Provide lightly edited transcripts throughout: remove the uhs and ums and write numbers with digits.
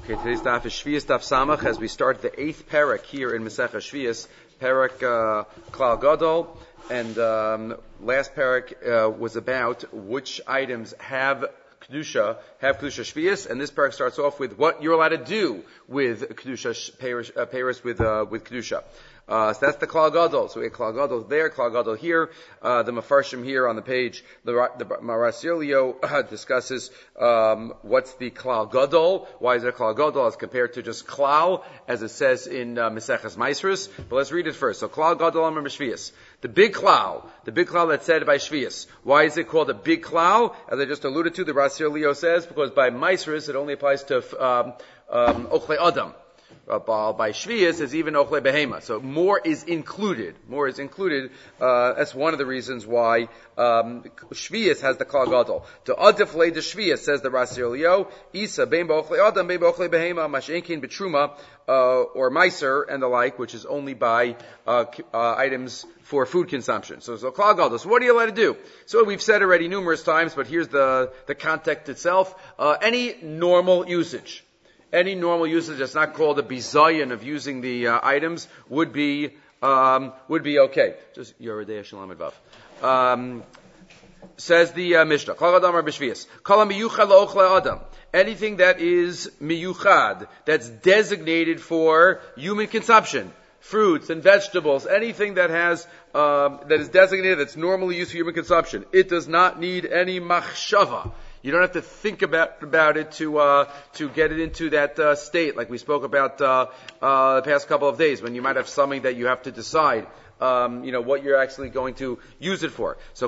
Okay, today's daf is Shvius Daf Samach as we start the 8th parak here in Masechah Shvius, parak Klal Gadol, and last parak was about which items have Kedusha Shvius, and this parak starts off with what you're allowed to do with Kedusha, Paris with Kedusha. So that's the Klal Gadol. So we have Klal Gadol there, Klal Gadol here. The Mefarshim here on the page, the Marasilio discusses what's the Klal Gadol. Why is it Klal Gadol as compared to just Klal, as it says in Meseches Maasros. But let's read it first. So Klal Gadol Amar Shvius. The big Klal that's said by Shvius. Why is it called a big Klal? As I just alluded to, the Marasilio says, because by Maasros it only applies to Ochlei Adam. By Shvius is even Ochlei Behema. So more is included. That's one of the reasons why Shvius has the Klal Gadol. To Adiflei the Shvius, says the Rasirlio, Isa bein ba'ochlei Adam, bein ba'ochlei Behema, Mashenkin Betruma, or Meiser and the like, which is only by items for food consumption. So Klal Gadol. So what are you allowed to do? So we've said already numerous times, but here's the context itself. Any normal usage that's not called a bizayon of using the items would be okay. Just Yeridei Shalom Advav. Says the Mishnah. Kol Adam B'Shvius. Kol miyuchad la'ochlei Adam. Anything that is miyuchad, that's designated for human consumption, fruits and vegetables, anything that has that is designated, that's normally used for human consumption. It does not need any machshava. You don't have to think about it to get it into that state, like we spoke about the past couple of days, when you might have something that you have to decide, what you're actually going to use it for. So,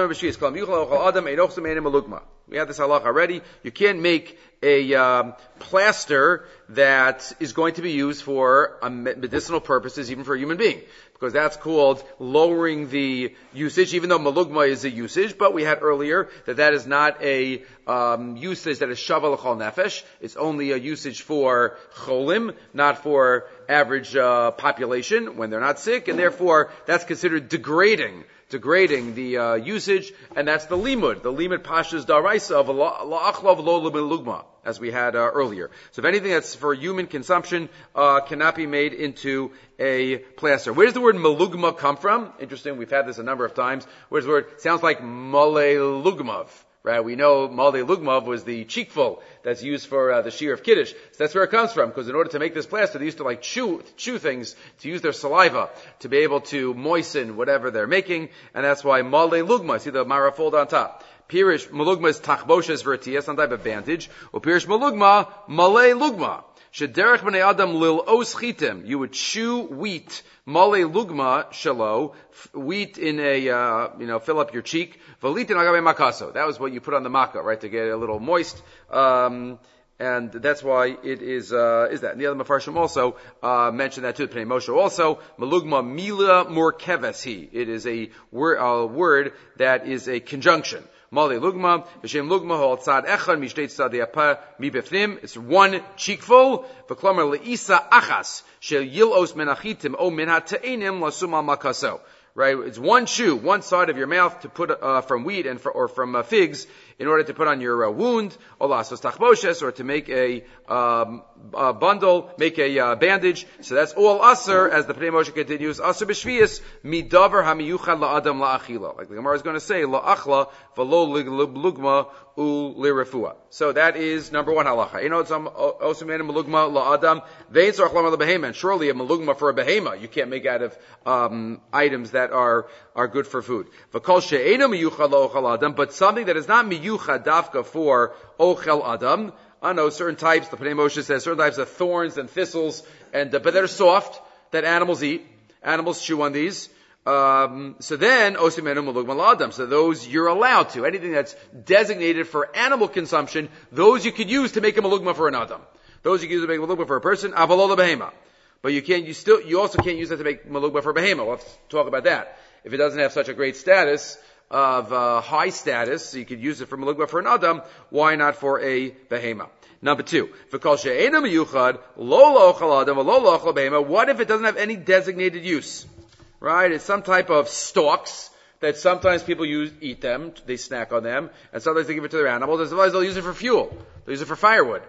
we have this halach already. You can't make a plaster that is going to be used for medicinal purposes, even for a human being, because that's called lowering the usage, even though malugma is a usage. But we had earlier that is not a usage that is shava l'chol nefesh. It's only a usage for cholim, not for average population when they're not sick, and therefore that's considered degrading the usage, and that's the limud pashas daraisa of la'achlav lo lugma, as we had earlier. So if anything that's for human consumption cannot be made into a plaster. Where does the word malugma come from? Interesting, we've had this a number of times. Where's the word? It sounds like male lugmav. Right, we know Malde Lugmav was the cheekful that's used for the shear of Kiddush. So that's where it comes from, because in order to make this plaster, they used to chew things, to use their saliva, to be able to moisten whatever they're making, and that's why Malde Lugma, see the Mara fold on top. Pirish Malugma is Tachboshes Vertia, some type of bandage, or Pirish Malugma, Malay Lugma. Shederech b'nei Adam lil os chitim. You would chew wheat. Malay lugma shalo. Wheat in a, fill up your cheek. V'litin agabe makaso. That was what you put on the makkah, right, to get it a little moist. And that's why it is that. And the other Mefarshim also, mentioned that too. Pnei Moshe also. Malugma mila morkevesi. It is a word that is a conjunction. Malay lugma, v'shem lugma hol tzad echad mishtei tzad yapa mi befnim. It's one cheekful. V'klomer leisa achas shel yilos menachitim o min ha'te'enim lasum al makaso. Right, it's one chew, one side of your mouth to put from wheat or from figs in order to put on your wound, or to make a bundle, make a bandage. So that's all aser, as the Pnei Moshe continues. Aser b'shvius midavar hamiyuchad la'adam la'achila. Like the Gemara is going to say, la'achla v'lo lugma u lirefua. So that is number one halacha. Malugma la'adam vein tzarach lamar lebehema. And surely a malugma for a behema you can't make out of items that are good for food. V'kol she'ena miyuchad la'ochal adam, but something that is not miyuchad dafka for ochel adam. I know certain types, the Pnei Moshe says, certain types of thorns and thistles, but they're soft, that animals eat. Animals chew on these. So then, osimenu malugma la'adam. So those you're allowed to. Anything that's designated for animal consumption, those you could use to make a malugma for an adam. Those you can use to make a malugma for a person, avalola behema. But you also can't use that to make malugma for behema. We'll have to talk about that. If it doesn't have such a great status, of high status, so you could use it for malugma for an adam, why not for a behema? Number two, v'kol she'ena miyuchad, lo la'ochal adam, lo la'ochal behema. What if it doesn't have any designated use? Right? It's some type of stalks that sometimes people eat them, they snack on them, and sometimes they give it to their animals, and sometimes they'll use it for fuel. They'll use it for firewood.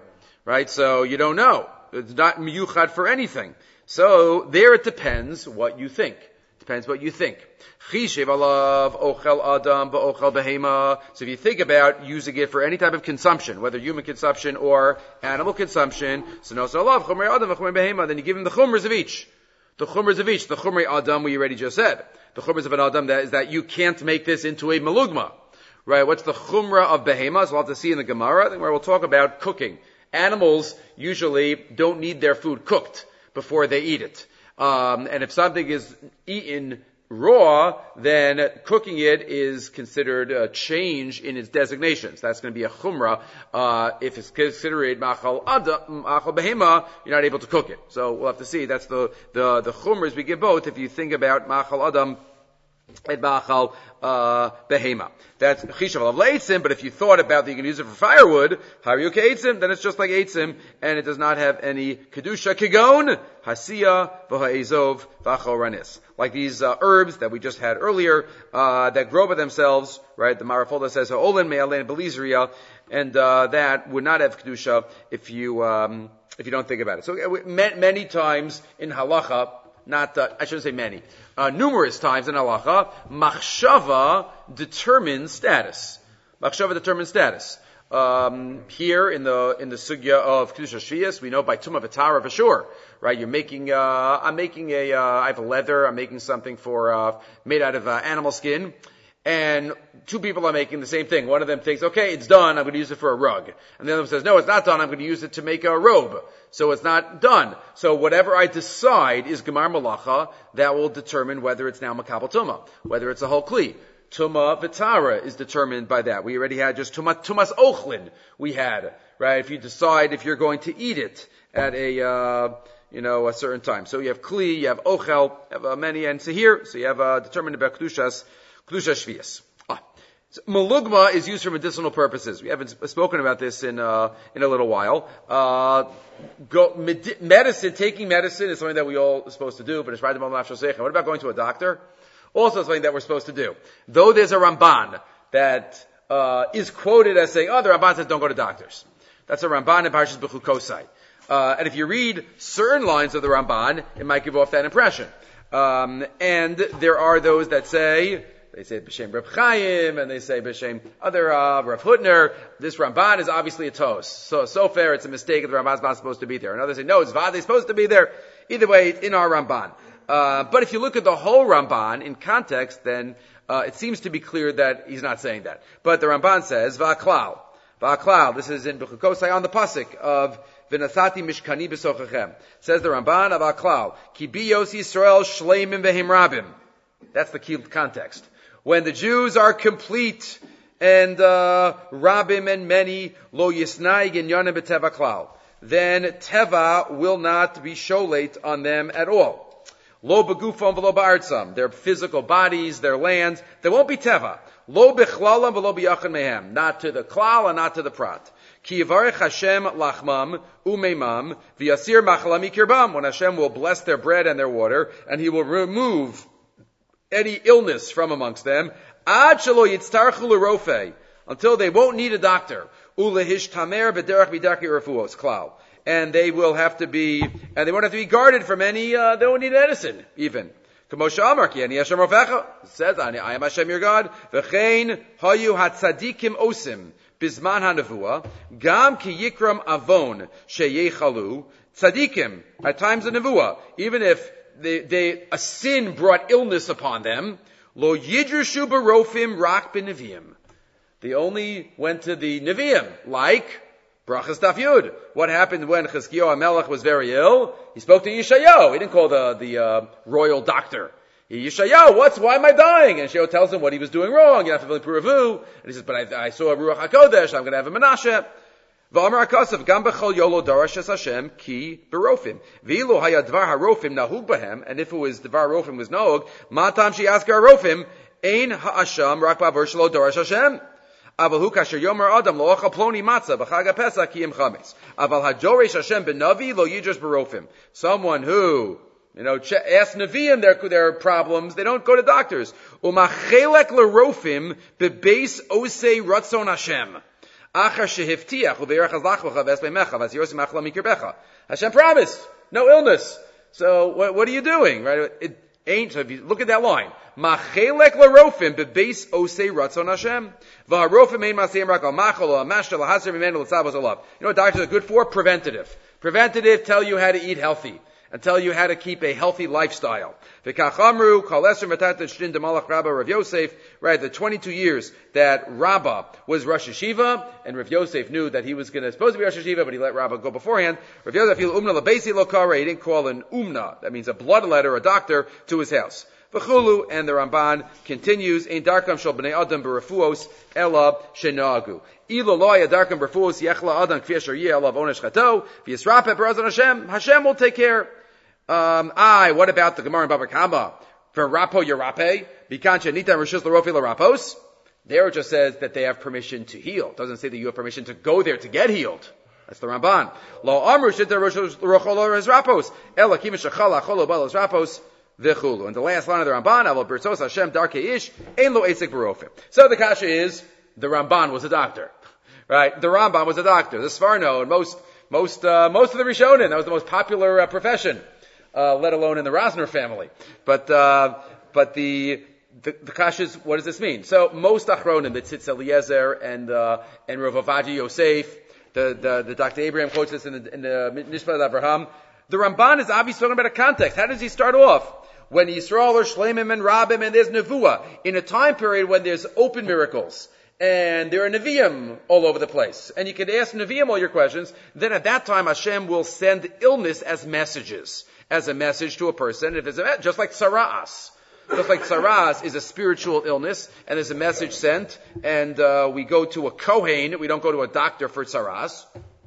right? So you don't know. It's not miyuchad for anything. So there it depends what you think. Depends what you think. Chishev alav ochel adam ba'ochel behema. So if you think about using it for any type of consumption, whether human consumption or animal consumption, so no alav chumrei adam v'chumrei behema, then you give him the chumras of each. The chumras of each. The chumrei adam we already just said. The chumras of an adam is that you can't make this into a malugma. Right? What's the chumra of behema? So we'll have to see in the Gemara, where we'll talk about cooking. Animals usually don't need their food cooked before they eat it. And if something is eaten raw, then cooking it is considered a change in its designations. That's going to be a chumrah. If it's considered machal behema, you're not able to cook it. So we'll have to see. That's the chumras we give both if you think about machal adam and machal behema. That's chishav of leitzim, but if you thought about that you can use it for firewood, haryuk eitzim, then it's just like eitzim, and it does not have any kedusha kigon, hasiya, v'ha'ezov, v'achol like these herbs that we just had earlier, that grow by themselves, right? The Marafolda says, ha'olin me'alein belizriya, and that would not have kedusha if you don't think about it. So many times in halacha, I shouldn't say many, numerous times in halacha, machshava determines status. Machshava determines status. Here in the sugya of kedusha shvius, we know by tumah v'tara for sure, right? You're making, I have a leather, I'm making something made out of animal skin, and two people are making the same thing. One of them thinks, okay, it's done, I'm going to use it for a rug. And the other one says, no, it's not done, I'm going to use it to make a robe. So it's not done. So whatever I decide is gemar malacha, that will determine whether it's now makabel tumah, whether it's a whole kli. Tumah v'tara is determined by that. We already had just tumas ochlin we had, right? If you decide if you're going to eat it at a certain time. So you have kli, you have ochel, you have many, and so you have determined about kedusha shvius. So malugma is used for medicinal purposes. We haven't spoken about this in a little while. Taking medicine is something that we all are supposed to do, but it's right about nafshos seicha. What about going to a doctor? Also something that we're supposed to do. Though there's a Ramban that is quoted as saying, the Ramban says don't go to doctors. That's a Ramban in Parshas Bechukosai. And if you read certain lines of the Ramban, it might give off that impression. And there are those that say, they say B'Shem Reb Chaim, and they say B'Shem other Rav Hutner. This Ramban is obviously a tos. So fair, it's a mistake if the Ramban's not supposed to be there. And others say, no, it's Vadei supposed to be there. Either way, it's in our Ramban. But if you look at the whole Ramban in context, then it seems to be clear that he's not saying that. But the Ramban says, Va'klal. Va'klal, this is in Bechukosai on the pasuk of V'nathati mishkani b'sochachem. Says the Ramban, Va'klal. Ki biyos Yisrael shleimim v'him rabim. That's the key context. When the Jews are complete and rabim and many, lo yisnai ginyanim b'teva klal, then teva will not be sholate on them at all. Lo begufam v'lo ba'artzam, their physical bodies, their lands, there won't be teva. Lo bechlalam v'lo b'yachan mehem, not to the klal and not to the prat. Ki yivarech Hashem lachmam umeimam v'yasir machalami kirbam, when Hashem will bless their bread and their water, and He will remove any illness from amongst them, ad shelo yitztarchu l'rofei, until they won't need a doctor. Ulehishtamer b'derech b'darkei refuos klal, and they won't have to be guarded from any. They don't need medicine even. K'moshe Amar ki ani Hashem rofecha, says I am Hashem your God. V'chein hayu hatzadikim osim bizman hanavua gam ki yikram avon sheyechalu tzadikim at times of nevuah, even if a sin brought illness upon them. Lo yidrishu barofim rak b'neviim. They only went to the neviim, like Brachas Daf Yud. What happened when Chizkiyahu HaMelech was very ill? He spoke to Yeshayahu. He didn't call the royal doctor. Yeshayahu, why am I dying? And Yeshayahu tells him what he was doing wrong. You have to fulfill Puravu. And he says, but I saw a Ruach HaKodesh. I'm going to have a Menashe. V'amar HaKasav, gam b'chol yolo darash es Hashem ki berofim. V'ilu haya dvar harofim nahug bahem. And if it was dvar harofim was nohug, ma tam she'asker harofim, ein ha'asham rak ba'avur shelo darash Hashem. Aval hu kasher yomer adam lo ochal ploni matzah b'chag ha'pesach ki im chametz. Aval hadoresh Hashem b'navi lo yidros berofim. Someone who, ask Nevi'im their problems, they don't go to doctors. Umachelek l'rofim bebeis osei ratzon Hashem. Hashem promised, no illness. So what are you doing, right? It ain't. So if you look at that line, machelek larofim bebeis osei ratzon Hashem v'harofim ein maseim rak al machol al mashal lahasir mimenu l'tzavos alav. You know what doctors are good for? Preventative. Preventative tell you how to eat healthy and tell you how to keep a healthy lifestyle. V'kachamru kaleser matat shtin demalach Rabba Rav Yosef. Right, the 22 years that Rabbah was Rosh Hashiva, and Rav Yosef knew that he was supposed to be Rosh Hashiva, but he let Rabbah go beforehand. Rav Yosef fil umna lebesi lokara. He didn't call an umna, that means a bloodletter, a doctor, to his house. V'chulu, and the Ramban continues, ein darkam shel bnei adam b'refuos ela shenagu. Ilo loya darkam b'refuos yechla adam kfi asher yeh alav onesh chato v'yisrapeh b'razon Hashem. Hashem will take care. What about the Gemara in Baba Kama? For Rapo Yerape, Bikancha Nita Rishus Larofi Larapos? There it just says that they have permission to heal. It doesn't say that you have permission to go there to get healed. That's the Ramban. Lo Amru Shita Rishus Larocholor Rapos. Ela Kim Shachala Cholo Balos Rapos. V'chulu. And the last line of the Ramban, Avo Bertzos Hashem Darke Ish, Ein Lo Esek Barofim. So the kasha is, the Ramban was a doctor. Right? The Ramban was a doctor. The Sfarno and most of the Rishonim, that was the most popular profession. Let alone in the Rosner family. But the kasha is, what does this mean? So most achronim, the Tzitz Eliezer and Rav Ovadia Yosef, the Dr. Abraham quotes this in the Nishpat Avraham. The Ramban is obviously talking about a context. How does he start off? When Yisrael are Shlemim and Rabim and there's Nevuah, in a time period when there's open miracles. And there are Nevi'im all over the place. And you can ask Nevi'im all your questions. Then at that time Hashem will send illness as messages. As a message to a person. If it's just like Saras. Just like Saras is a spiritual illness, and there's a message sent, and we go to a Kohen, we don't go to a doctor for Saras.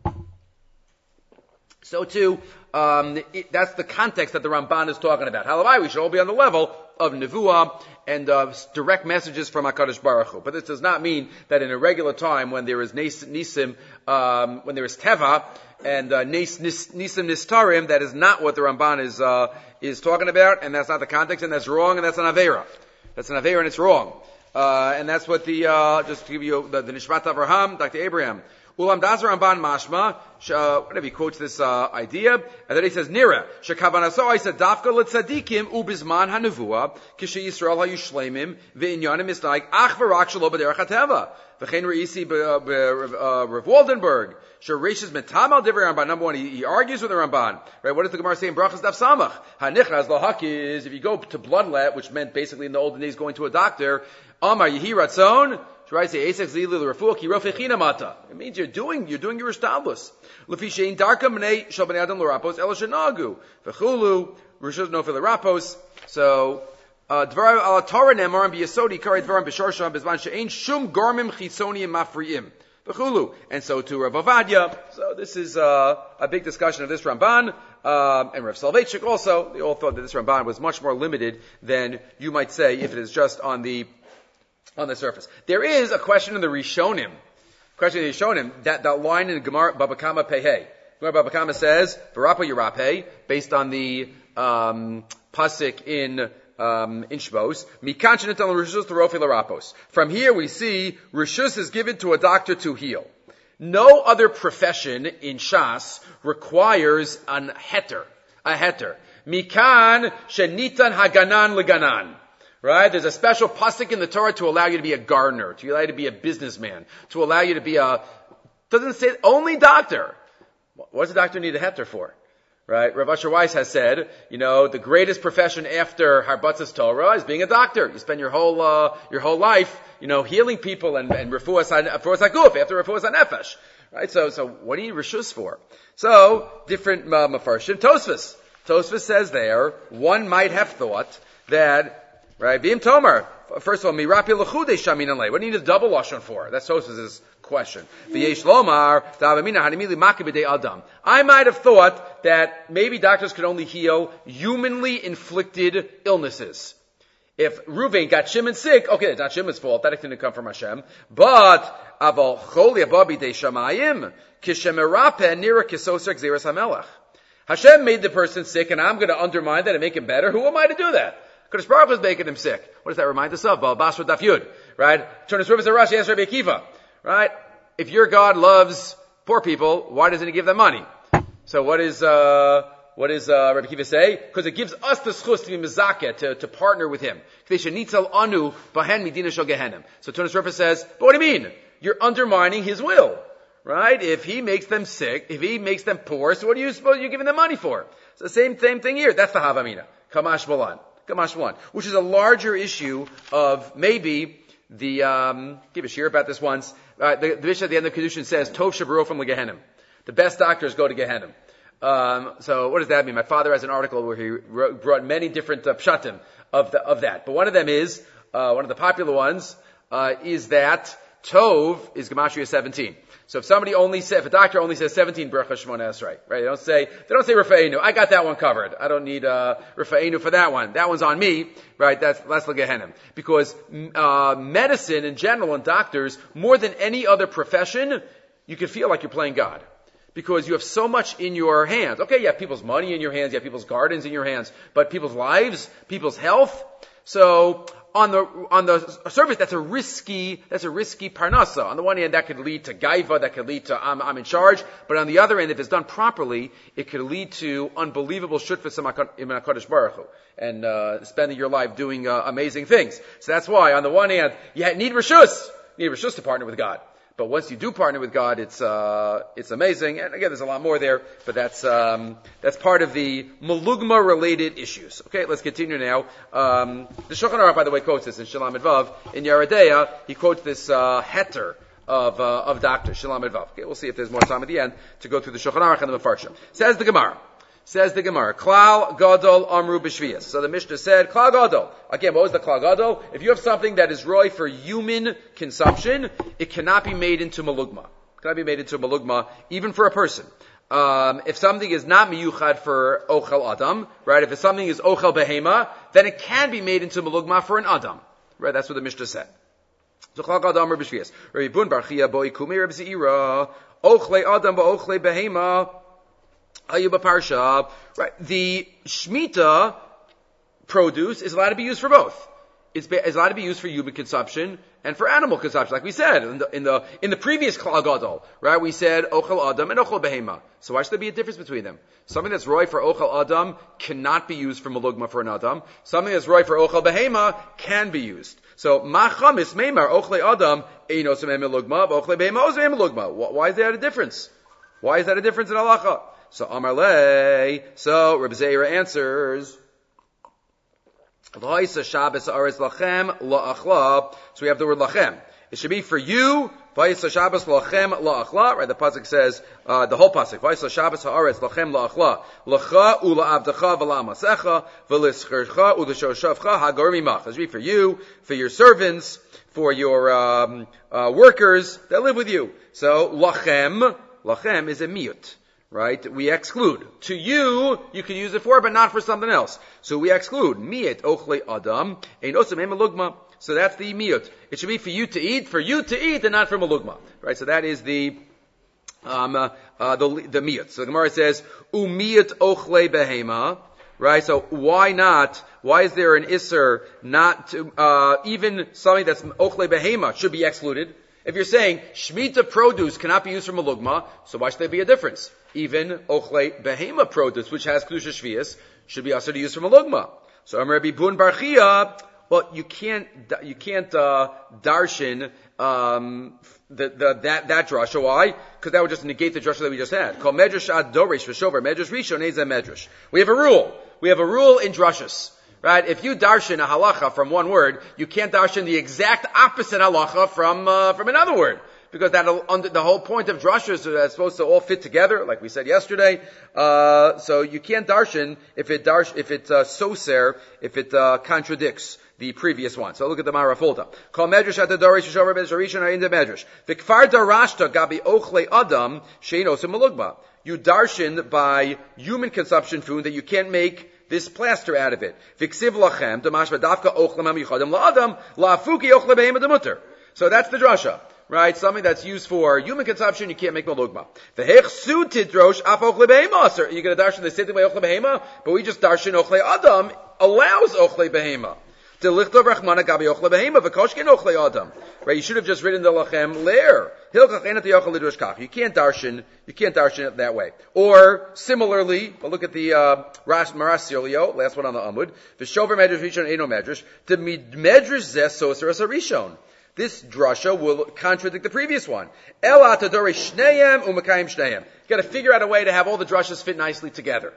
So too, that's the context that the Ramban is talking about. Halavai, we should all be on the level of Nevuah and direct messages from HaKadosh Baruch Hu. But this does not mean that in a regular time, when there is Nisim, when there is Teva, and Nisim Nistarim, that is not what the Ramban is talking about, and that's not the context, and that's wrong, and that's an Aveira. That's an Aveira, and it's wrong. And that's what just to give you the Nishmat Avraham, Dr. Abraham. Ulam das Ramban mashma, whatever he quotes this idea, and then he says, Nira, shekavanaso isa dafka letzadikim ubizman hanevua, kishe Yisrael hayushlemim, ve'inyanim isnaik, ach v'rak shelo b'derech hateva. V'chein re'isi Rav Waldenberg, shereishes metamal divrei Ramban. Number one, he argues with the Ramban. Right? What does the Gemara say in Brachas Daf Samach? Hanichras lohakiz, if you go to bloodlet, which meant basically in the olden days going to a doctor, Amar Yehi Ratzon, it means you're doing your establis. So dvar al Torah nemarim biyasodi kari dvarim b'sharsham bezman she'ein shum garmim chisonim mafriim. And so to Rav Ovadia. So this is a big discussion of this Ramban, and Rav Soloveitchik also. They all thought that this Ramban was much more limited than you might say if it is just on the surface. There is a question in the Rishonim. That line in Gemara Baba Kama Pehei. Gemara Baba Kama says, V'rapa Yerape, based on the pasuk in Shmos, Mikan shenitan l'rishus l'rofi l'rapos. From here we see Rishus is given to a doctor to heal. No other profession in Shas requires a heter. Mikan shenitan haganan l'ganan. Right? There's a special pasuk in the Torah to allow you to be a gardener, to allow you to be a businessman, to allow you to be doesn't say only doctor. What does a doctor need a heter for? Right? Rav Asher Weiss has said, the greatest profession after Harbatzas Torah is being a doctor. You spend your whole life, healing people and refuas haguf after refuas hanefesh. Right? So what do you need rishus for? So, different mafarshim. Tosfos says there, one might have thought that, right? B'im Tomar. First of all, mirapi l'chude shamin alei. What do you need a double lashon for? That's Tosfos' question. V'yesh lomar da'avamina hanimili makibedei adam. I might have thought that maybe doctors could only heal humanly inflicted illnesses. If Reuven got Shimon sick, okay, it's not Shimon's fault. That didn't come from Hashem. But aval choli ababi de shamayim kishemerape nira kisoser gzeras hamelach. Hashem made the person sick, and I'm going to undermine that and make him better. Who am I to do that? Kadosh Baruch Hu is making him sick. What does that remind us of? Baal Basra Daf Yud, right? Turn his rivers to Rashi, ask Rabbi Akiva, right? if your God loves poor people, why doesn't he give them money? So what does Rabbi Kiva say? Because it gives us the schus to be mezakeh, to partner with him. So Tunas Rafa says, but what do you mean? You're undermining his will, right? If he makes them sick, if he makes them poor, so what are you supposed you're giving them money for? It's the same thing here. That's the Havamina. Kamash Malan. Which is a larger issue of maybe the, give a shir about this once. The Mishnah at the end of Kedushin says, Tov Shabro from Gehenim. The best doctors go to Gehenim. So what does that mean? My father has an article where he brought many different pshatim of that. But one of them is, one of the popular ones, is that Tov is Gematria 17. So if a doctor only says 17 Bracha Shmona Esrei, right? They don't say Rafa'enu. I got that one covered. I don't need, Rafa'enu for that one. That one's on me, right? That's L'Gehenim. Because, medicine in general and doctors, more than any other profession, you can feel like you're playing God. Because you have so much in your hands. Okay, you have people's money in your hands, you have people's gardens in your hands, but people's lives, people's health. So, on the surface, that's a risky parnasa. On the one hand, that could lead to gaiva, that could lead to I'm in charge, but on the other end, if it's done properly, it could lead to unbelievable shutfas in HaKadosh Baruch Hu, and spending your life doing amazing things. So that's why, on the one hand, you need reshus to partner with God. But once you do partner with God, it's amazing. And again, there's a lot more there, but that's part of the Malugma related issues. Okay, let's continue now. The Shulchan Aruch, by the way, quotes this in Shalom Advav. In Yeridea, he quotes this, heter of Dr. Shalom Advav. Okay, we'll see if there's more time at the end to go through the Shulchan Aruch and the Mefarshim. Says the Gemara, Klal Gadol Amru B'Shvias. So the Mishnah said, Klal Gadol. Again, what was the Klal Gadol? If you have something that is roy for human consumption, it cannot be made into malugma. It cannot be made into malugma, even for a person. If something is not miyuchad for ochel adam, right? If something is ochel behema, then it can be made into malugma for an adam. Right? That's what the Mishnah said. So Klal Gadol Amru B'Shvias. Rabbi Bun Bar Chia Boi Kumi Rabbi Zeira. Ochle adam ba'ochle behema. Right. The Shemitah produce is allowed to be used for both. It's allowed to be used for human consumption and for animal consumption, like we said in the previous Klal Gadol, right? We said Ochel Adam and Ochel Behema. So why should there be a difference between them? Something that's roy for Ochel Adam cannot be used for Malugma for an Adam. Something that's roy for Ochel Behema can be used. So Machamis Meimar Ochle Adam Einos Malugma, Ochle Behema Os Malugma. Why is there a difference? Why is that a difference in halacha? So Amar Lei, so Reb Zeira answers, so we have the word lachem. It should be for you, Vayisa Shabbos lachem la'achla, right? The pasuk says, the whole pasuk, Vayisa Shabbos ha'aretz lachem la'achla, lacha ula'avdecha v'la'amasecha, v'lischercha u'l'shoshavcha ha'gor mimach. It should be for you, for your servants, for your workers that live with you. So lachem is a miyut. Right? We exclude. To you, you can use it for, but not for something else. So we exclude. Miyut ochle adam, ein osem malugma. So that's the miyut. It should be for you to eat, and not for malugma. Right? So that is the miyut. So the Gemara says, umiyut ochle behema. Right? So why not? Why is there an isser not to, even something that's ochle behema should be excluded? If you're saying Shemitah produce cannot be used for malugma, so why should there be a difference? Even Ochle Behema produce, which has Kedusha Shvius, should be also used for malugma. So Amar Rabbi Bun Bar Chia, well, you can't darshan that drasha. Why? Because that would just negate the drasha that we just had. Called Medrash Ad Doresh V'Shover Medrash Rishon Eza Medrash. We have a rule. We have a rule in drashas. Right? If you darshan a halacha from one word, you can't darshan the exact opposite halacha from another word. Because the whole point of drashas is that it's supposed to all fit together, like we said yesterday. So you can't darshan if it soser, if it contradicts the previous one. So look at the Marafulta. Call medrash at the dorish shover be'sharishon in the medrash. The kfar darashta gabi ochle adam sheino malugma. You darshan by human consumption food that you can't make this plaster out of it. Viksiv lachem damashva dafka ochlem hamichadim la'adam la'afuki ochle behema demuter. So that's the drasha, right? Something that's used for human consumption, you can't make malugma. V'hechsu tidrosh af ochle behema. Sir, you're going to darshan the same thing by ochle behema, but we just darshan ochle adam allows ochle behema. Right, you should have just written the lachem lair. You can't darshan it that way. Or similarly, but look at the Maras Yolio, last one on the Amud. V'shover medrash rishon eno medrash. The medrash zeh soser as a rishon. This drasha will contradict the previous one. Ela tadore shneim u'makayim shneim. You got to figure out a way to have all the drashas fit nicely together.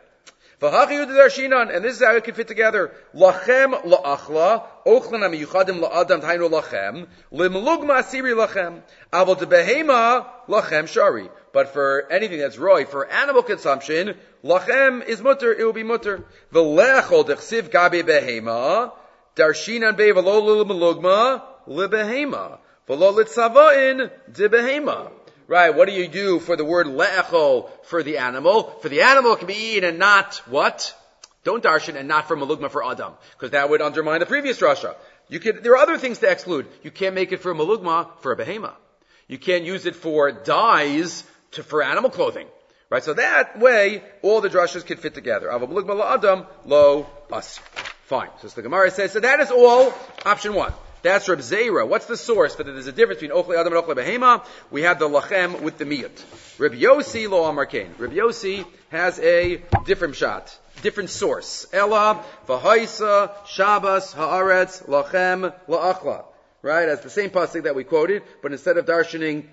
And this is how it can fit together. Lachem la'achla, ochlan amiyuchadim la'adam tainu lachem, limlugma asiri lachem, aval debehema lachem shari. But for anything that's roy, for animal consumption, lachem is mutter, it will be mutter. V'lechol dechsiv gabe behema, darshinan be v'lo limlugma libehema, v'lo litzavain debehema. Right, what do you do for the word le'echol for the animal? For the animal, it can be eaten and not what? Don't darshan and not for malugma for adam, because that would undermine the previous drasha. There are other things to exclude. You can't make it for malugma for a behema. You can't use it for dyes for animal clothing. Right, so that way, all the drashas can fit together. Ava malugma la adam, lo us. Fine. So the Gemara says, so that is all option one. That's Reb Zera. What's the source for that? There's a difference between Ochle Adam and Ochle Behema. We have the Lachem with the Miyut. Reb Yossi lo Amar Kain. Reb Yossi has a different shot, different source. Ela, V'haisa, Shabbos, Haaretz, Lachem, La'achla. Right? That's the same pasuk that we quoted, but instead of darshaning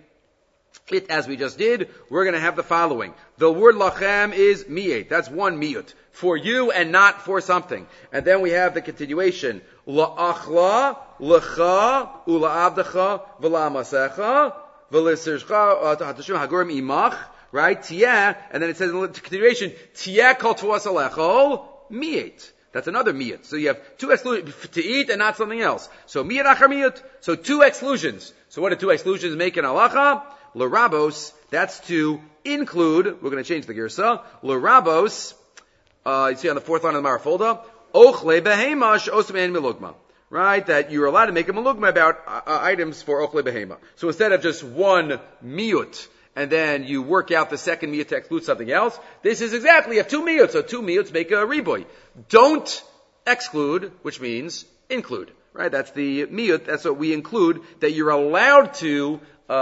it as we just did, we're going to have the following. The word lachem is miyet. That's one miyut. For you and not for something. And then we have the continuation. La'achla, lecha, ula'avdecha, v'la'amasecha, v'lisircha, hatashim hagurim imach, right? Tiyah, and then it says in the continuation, tiyah kol tuas alechol, miyet. That's another miyut. So you have two exclusions, to eat and not something else. So miyut achar miyut. So two exclusions. So what do two exclusions make in halacha? L'rabos, that's to include, we're going to change the girsa, l'rabos, you see on the fourth line of the Marafolda, ochle behema she'osmein milugma. Right? That you're allowed to make a milugma about items for ochle behema. So instead of just one miyut, and then you work out the second miyut to exclude something else, this is exactly, you have two miyuts, so two miyuts make a riboy. Don't exclude, which means include. Right? That's the miyut, that's what we include, that you're allowed to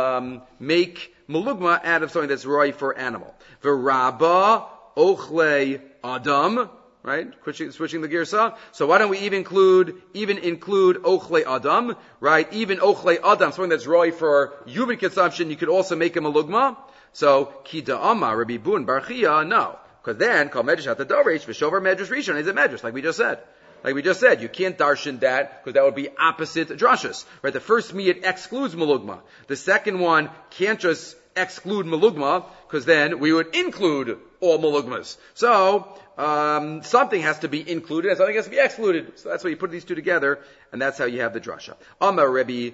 make malugma out of something that's roy for animal. V'rabba ochle adam, right? Switching the girsa. So why don't we even include ochle adam, right? Even ochle adam, something that's roy for human consumption, you could also make a malugma. So ki da'ama Rabbi Bun Bar Chia, no, because then kol medrash at the dorish v'shover medrash rishon is a medrash, like we just said. You can't darshan that, because that would be opposite drashas. Right? The first miyut excludes malugma. The second one can't just exclude malugma, because then we would include all malugmas. So, something has to be included and something has to be excluded. So that's why you put these two together, and that's how you have the drasha. Amar Rebbe,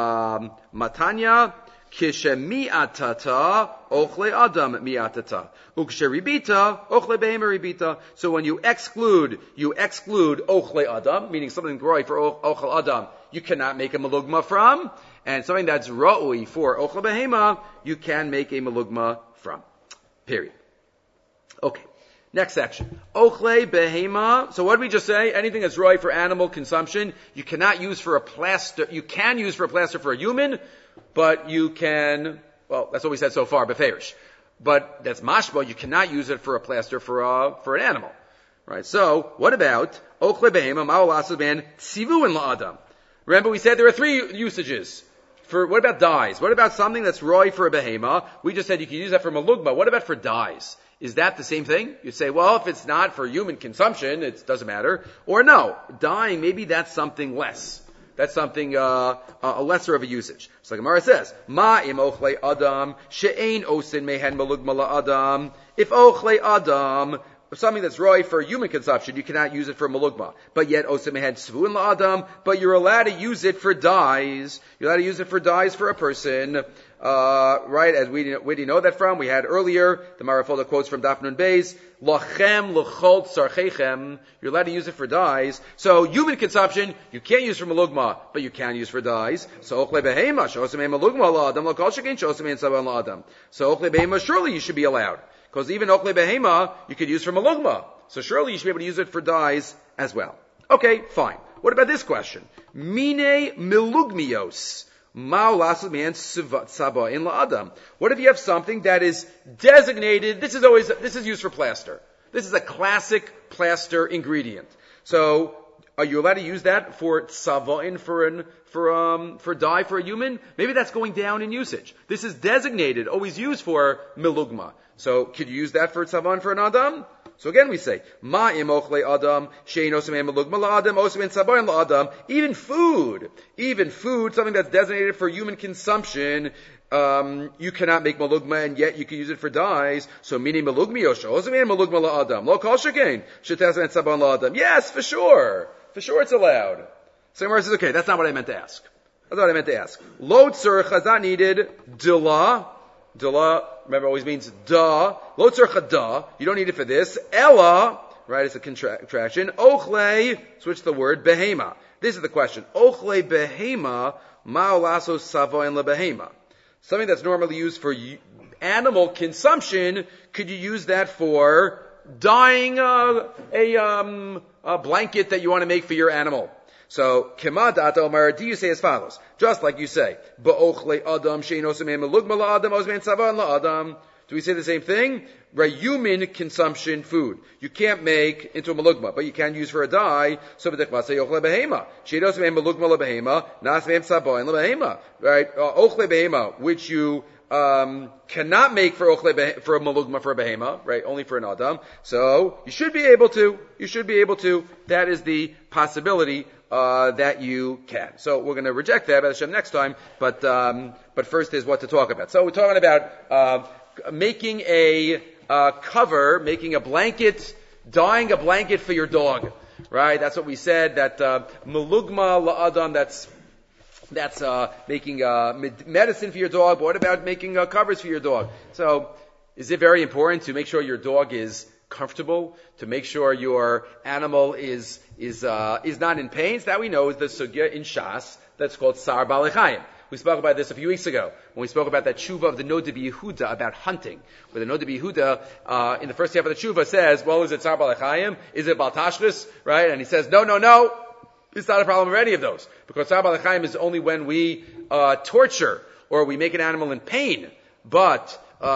Matanya, Kishe mi'atata, ochle adam mi'atata. Ukshe ribita, ochle behema ribita. So when you exclude ochle adam, meaning something growing for ochle adam, you cannot make a malugma from, and something that's ra'ui for ochle behema, you can make a malugma from. Period. Okay. Next section. Ochle behema. So what did we just say? Anything that's ra'ui for animal consumption, you cannot use for a plaster. You can use for a plaster for a human, but you can, well, that's what we said so far, beferish. But that's mashba, you cannot use it for a plaster for an animal. Right? So, what about ochle behema, ma'olasas ben tzivuin la'adam? Remember we said there are three usages. What about dyes? What about something that's roy for a behema? We just said you can use that for malugma. What about for dyes? Is that the same thing? You say, well, if it's not for human consumption, it doesn't matter. Or no, dyeing, maybe that's something less. That's something, a lesser of a usage. So the Gemara says, Ma im ochle adam, she'ein osin mehen malugma la'adam. If ochle adam, something that's roy for human consumption, you cannot use it for malugma. But yet osin mehen tzvuin la'adam, but you're allowed to use it for dyes. You're allowed to use it for dyes for a person. Right, as we know that from, we had earlier, the Marafolda quotes from Daf Nun Beis, Lachem l'chol tzarchechem, you're allowed to use it for dyes. So, human consumption, you can't use for malugma, but you can use for dyes. So, ochle behema, she'osim malugma la'adam, l'kol shekin she'osim saban la'adam. So, ochle behema, surely you should be allowed. Because even ochle behema, you could use for malugma. So, surely you should be able to use it for dyes as well. Okay, fine. What about this question? Mine milugmios. What if you have something that is designated? This is used for plaster. This is a classic plaster ingredient. So, are you allowed to use that for tzavain, for dye for a human? Maybe that's going down in usage. This is designated, always used for milugma. So, could you use that for tzavain for an adam? So again we say, Ma im ochle adam, shein osem milugma la'adam, osem tzavain la'adam. Even food, something that's designated for human consumption, you cannot make malugma, and yet you can use it for dyes. So meaning malugmi yosha, osem malugma la'adam, lo kol shekain, shetas and tzavain la'adam. Yes, for sure it's allowed. So Gemara says, okay, that's not what I meant to ask. Lo tzurcha is not needed. Dila, remember, always means da. Lo tzurcha da. You don't need it for this. Ella, right, it's a contraction. Ochle, switch the word, behema. This is the question. Ochle behema, ma'olaso savoin le behema. Something that's normally used for animal consumption, could you use that for dyeing a blanket that you want to make for your animal? So, Kema data Omar, do you say as follows? Just like you say, Ba'ochle Adam, Shein Osamem, Lugma La'adam, Osman Savan La'adam. Do we say the same thing? Right, human consumption food. You can't make into a malugma, but you can use for a dye. So, B'dechma say Ochle Behema. Shein Osamem, Lugma La'behema, Nasmem Savan La'behema. Right, Ochle Behema, which you cannot make for a malugma for a behema, right? Only for an adam. So you should be able to. That is the possibility that you can. So we're going to reject that Hashem next time. But first is what to talk about. So we're talking about making a cover, making a blanket, dyeing a blanket for your dog, right? That's what we said. That malugma la'adam. That's making medicine for your dog, but what about making covers for your dog? So, is it very important to make sure your dog is comfortable, to make sure your animal is not in pain? So that we know is the sugya in Shas that's called Sar Balei Chayim. We spoke about this a few weeks ago when we spoke about that tshuva of the Noda B'Yehuda about hunting, where the Noda B'Yehuda in the first half of the tshuva says, well, is it Sar Balei Chayim? Is it Bal Tashchis? Right? And he says, no. It's not a problem of any of those. Because Sar Balei Chayim is only when we torture or we make an animal in pain, but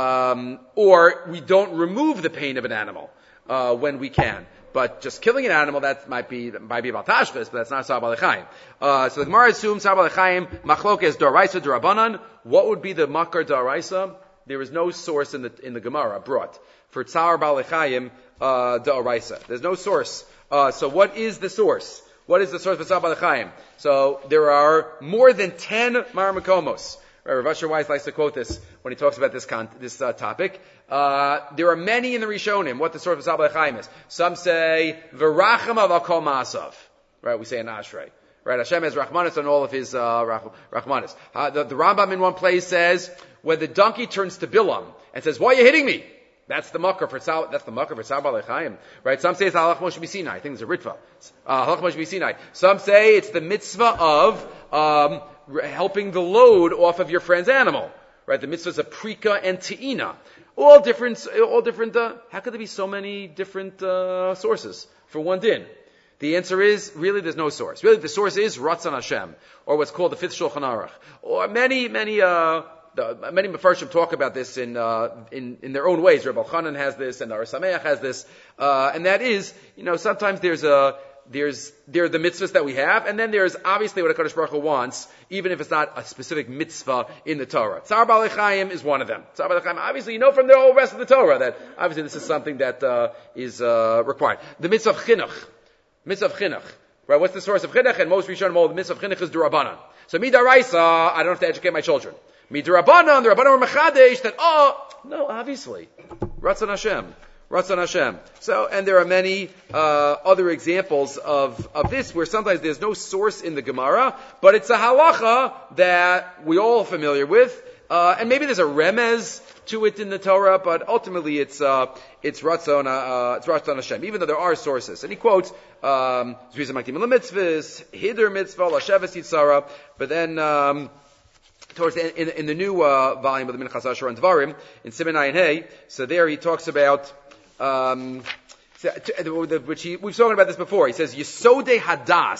or we don't remove the pain of an animal when we can. But just killing an animal, that might be about tashvis, but that's not Sar Balei Chayim. So the Gemara assumes Sar Balei Chayim machlokes d'oraisa d'rabanan. What would be the makar d'oraisa? There is no source in the Gemara brought for Sar Balei Chayim d'oraisa. There's no source. So what is the source? What is the source for Sar Balei Chayim? So there are more than 10 marmakomos. Rav Asher Weiss likes to quote this when he talks about this topic. There are many in the Rishonim what the source for Sar Balei Chayim is. Some say v'racham avakol ma'asav. Right, we say in Ashrei. Right, Hashem has Rachmanis on all of his Rachmanis. The Rambam in one place says when the donkey turns to Bilam and says, "Why are you hitting me?" That's the makar for Sar Balei Chayim, right? Some say it's halach Moshe Sinai. I think it's a ritva. Halach Moshe Sinai. Some say it's the mitzvah of helping the load off of your friend's animal, right? The mitzvahs of prika and te'ina. All different. How could there be so many different sources for one din? The answer is really there's no source. Really, the source is Ratzon Hashem, or what's called the fifth Shulchan Aruch, or many Mefarshim talk about this in their own ways. Reb Elchanan has this, and Ar Sameach has this, and that is, sometimes there are the mitzvahs that we have, and then there's obviously what HaKadosh Baruch Hu wants, even if it's not a specific mitzvah in the Torah. Sar Balei Chayim is one of them. Sar Balei Chayim, obviously, from the whole rest of the Torah that obviously this is something that is required. The mitzvah of chinuch. Right? What's the source of chinuch? And most Rishonim hold the mitzvah of chinuch is d'Rabbanan. So midaraisa, I don't have to educate my children. The Rabbanan were mechadesh that, no, obviously. Ratzon Hashem. So, and there are many other examples of this where sometimes there's no source in the Gemara, but it's a halacha that we all are familiar with, and maybe there's a remez to it in the Torah, but ultimately it's Ratzon Hashem, even though there are sources. And he quotes, Zriza Makdim Mitzvahs, Hider Mitzvah, Lashavas Yitzara, but then, towards in the new volume of the Minchas Asher and Dvarim in Siman Ayin Hey, so there he talks about which we've spoken about this before. He says Yesodei Hadas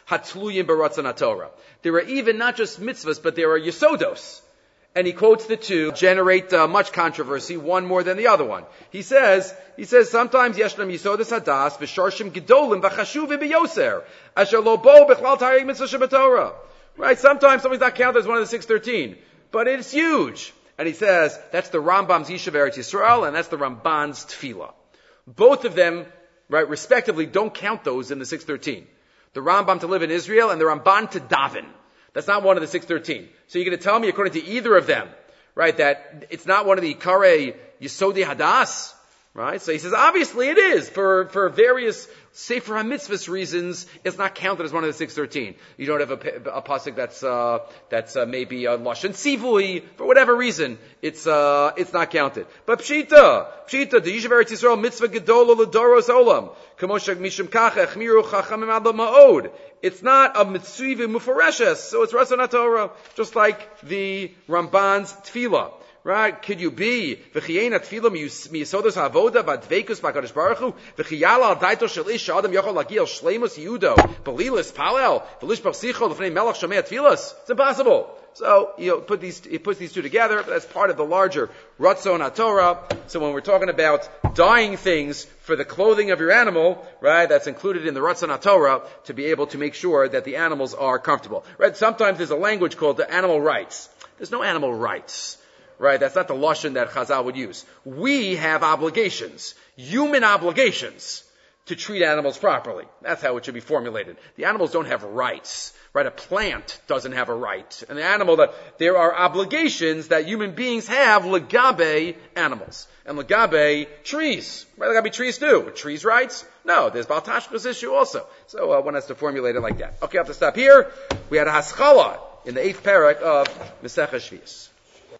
hatluyim baratzon haTorah. There are even not just mitzvahs, but there are yesodos. And he quotes the two, generate much controversy, one more than the other one. He says sometimes yeshnam yisodos hadas v'sharshim gedolim v'chashuvim b'yoser asher lo bo b'chlal tarei mitzvah shebatorah. Right? Sometimes something's not counted as one of the 613, but it's huge. And he says that's the Rambam's Yishuv Eretz Yisrael, and that's the Ramban's Tefillah. Both of them, right, respectively, don't count those in the 613. The Rambam to live in Israel and the Ramban to daven. That's not one of the 613. So you're going to tell me, according to either of them, right, that it's not one of the Ikarei Yesodi Hadas, right? So he says, obviously it is. For various Sefer HaMitzvahs reasons, it's not counted as one of the 613. You don't have a pasuk that's maybe a Lashon Sivui. For whatever reason, it's not counted. But Pshita, the Yishuv Eretz Yisrael mitzvah gedola l'doros olam. Kamosha mishum kacha chmiru chachamim ad ma'od. It's not a mitzvah mufareshes, so it's Ratzon HaTorah, just like the Ramban's Tefillah. Right? Could you be v'chiyena tefillah miyisodos havoda v'adveikus b'Hakadosh Baruch Hu v'chiyala al daito shel ish adam yochol lagiel shleimus yudo belilas palel v'lishbach sicho l'fnei melech shomei tefillas. It's impossible. So he puts these two together. That's part of the larger Ratzon HaTorah. So when we're talking about dyeing things for the clothing of your animal, right, that's included in the Ratzon HaTorah to be able to make sure that the animals are comfortable. Right? Sometimes there's a language called the animal rights. There's no animal rights. Right? That's not the lashon that Chazal would use. We have obligations, human obligations, to treat animals properly. That's how it should be formulated. The animals don't have rights. Right? A plant doesn't have a right. And the animal, there are obligations that human beings have legabe animals. And legabe trees. Right? Legabe trees too. Trees' rights? No. There's Baal Tashchus issue also. So one has to formulate it like that. Okay, I have to stop here. We had a haskalah in the 8th parak of Masechah Shvius.